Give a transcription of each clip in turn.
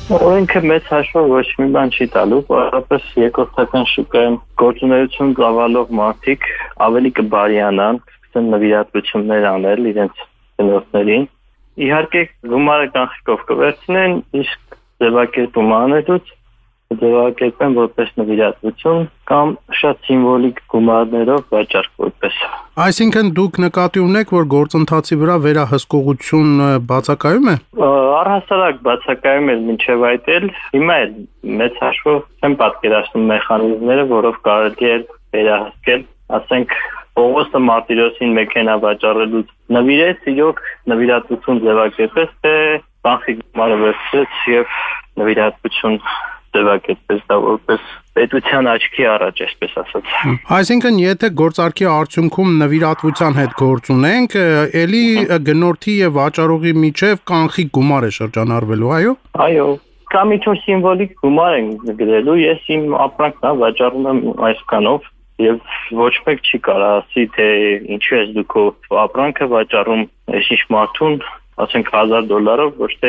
Օրենքը մեծ հաշվով ոչ մի բան չի տալու, պարզապես երկրորդական շուկայում գործունեություն ծավալող մարդիկ ավելի կբարյանան, կսկսեն նվիրատվություններ անել իրենց գնորդներին։ Իհարկե գումարը կանխիկով կվերցնեն, իսկ ձևակերպումը անելուց ձևակերպեն որպես նվիրատվություն կամ շատ սիմվոլիկ գումարներով վաճառք որպես։ Այսինքն դուք նկատի ունեք, որ գործընթացի վրա վերահսկողություն բացակայում է։ Առհասարակ բացակայում է մինչև այդ էլ, հիմա էլ մեծ հաշվով չեմ պատկերացնում մեխանիզմները, որով կարելի է վերահսկել, ասենք Պողոսը Մարտիրոսին մեքենա վաճառելուց նվիրեց, իրոք նվիրատվություն ձևակերպեց, թե կանխիկ գումարը վերցրեց եւ նվիրատվություն ձևակերպեց դա որպես պետության աչքի առաջ, այսպես ասած։ Այսինքն, եթե գործարքի արդյունքում նվիրատվության հետ գործ ունենք, ելի գնորդի եւ վաճառողի միջև կանխիկ գումար է շրջանառվելու, այո։ Այո, կամ ինչ-որ սիմվոլիկ գումար են գրելու, ես իմ ապրանքն վաճառում եմ այսքանով եւ ոչ մեկ չի կարող ասի, թե ինչու ես դուք ապրանքը վաճառում այսինչ մարդուն, ասենք $1000, ոչ թե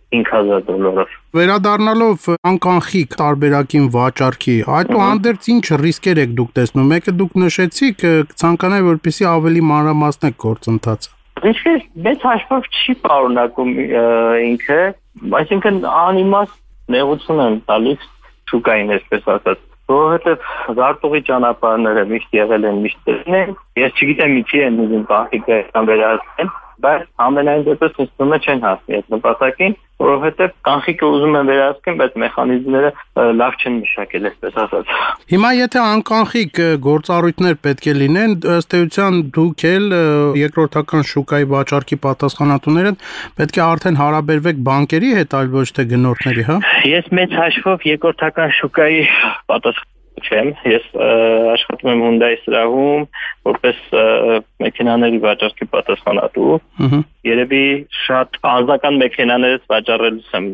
$5000։ Վերադառնալով անկանխիկ տարբերակին վաճառքի, այդուհանդերձ ինչ ռիսկեր եք դուք տեսնում։ Մեկը դուք նշեցիք, կցանկանայի որպեսզի ավելի մանրամասնեք գործընթացը։ Ռիսկը մեծ հաշվով չի պարունակում ինքը, այսինքն անիմաստ նեղություն են տալիս շուկային, այսպես ասած։ Որովհետև զարտուղի ճանապարհները միշտ եղել են, միշտ են։ Ես չգիտեմ ինչի են ուզում կանխիկը վերահսկել, բայց ամենայն դեպս ինձ չեն հասնի այդ նպատակին, որովհետև կանխիկը ուզում են վերահսկել, բայց մեխանիզմները լավ չեն մշակել, այսպես ասած։ Հիմա եթե անկանխիկ գործառույթներ պետք է լինեն, ըստ էության դուք էլ երկրորդական շուկայի վաճառքի պատասխանատուները պետք է արդեն հարաբերվեք բանկերի հետ, այլ ոչ թե գնորդների, հա։ Ես մեծ հաշվով երկրորդական շուկայի չեմ, ես աշխատում եմ Hyundai սրահում որպես մեքենաների վաճառքի պատասխանատու։ Երևի շատ անձնական մեքենաներից վաճառելուց եմ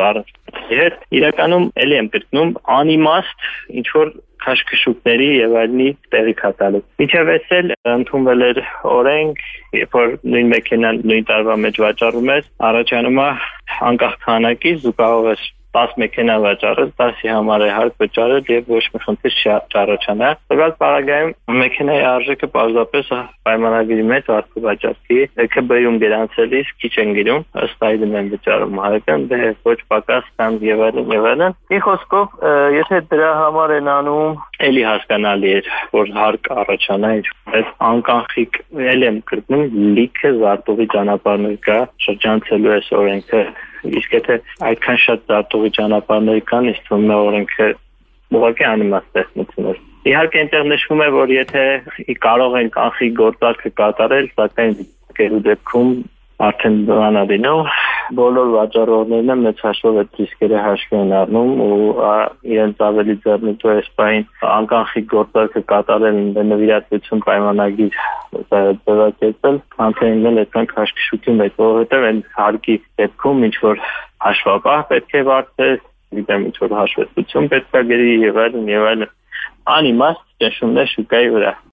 առաջ։ Իրականում էլի եմ կրկնում անիմաստ ինչ որ քաշքշուկների եւ այլնի տեղի կատարել։ Մինչեւ էսել ընդունվել էր օրենք, երբ որ նույն մեքենան նույն տարվա մեջ վաճառում ես, առաջանում է անկախ քանակից դու կարող ես 10 մեքենա վաճառել, 10-ի համար է հարկ վճարել եւ ոչ մի խնդիր չառաջանա։ Տվյալ պարագայում մեքենայի արժեքը պարզապես պայմանագրի մեջ արդյունք վաճառքի ԵՔԲ-ում գրանցելիս քիչ են գիրում, ըստ այդմ են վճարում հայկական, դե ոչ պակաս կամ եւ այլն։ Մի խոսքով, եթե դրա համար են անում, էլի հասկանալի է, որ հարկ առաջանա ինչ-որ անկանխիկ էլ եմ կրկնում, լիքը զարտուղի ճանապարհներ կա, շրջանցելու է օրենքը։ Իսկ եթե այդքան շատ դատողի ճանապարհներ կան, իսկ թվում է օրենքը ուղղակի անիմաստ տեսնություն է։ Իհարկե այնտեղ նշվում է, որ եթե կարող են կանխիկ գործարքը կատարել, սակայն գերու դեպքում արդեն դրանադինով բոլոր վաճառողներն մեծ հաշվով այդ ռիսկերը հաշվի են առնում ու իրենց ավելի ձեռնտու է սպային անկանխիկ գործարքը կատարել նվիրատվություն պայմանագիր ձևակերպել, անթենել այդքան քաշքշուկի մեջ, որովհետև այն հարկի դեպքում ինչ որ հաշվապահ պետք է վարձես, գիտեմ ինչ որ հաշվետվություն պետք է գրի եւ այլն անիմաստ ճնշումներ շուկայի վրա։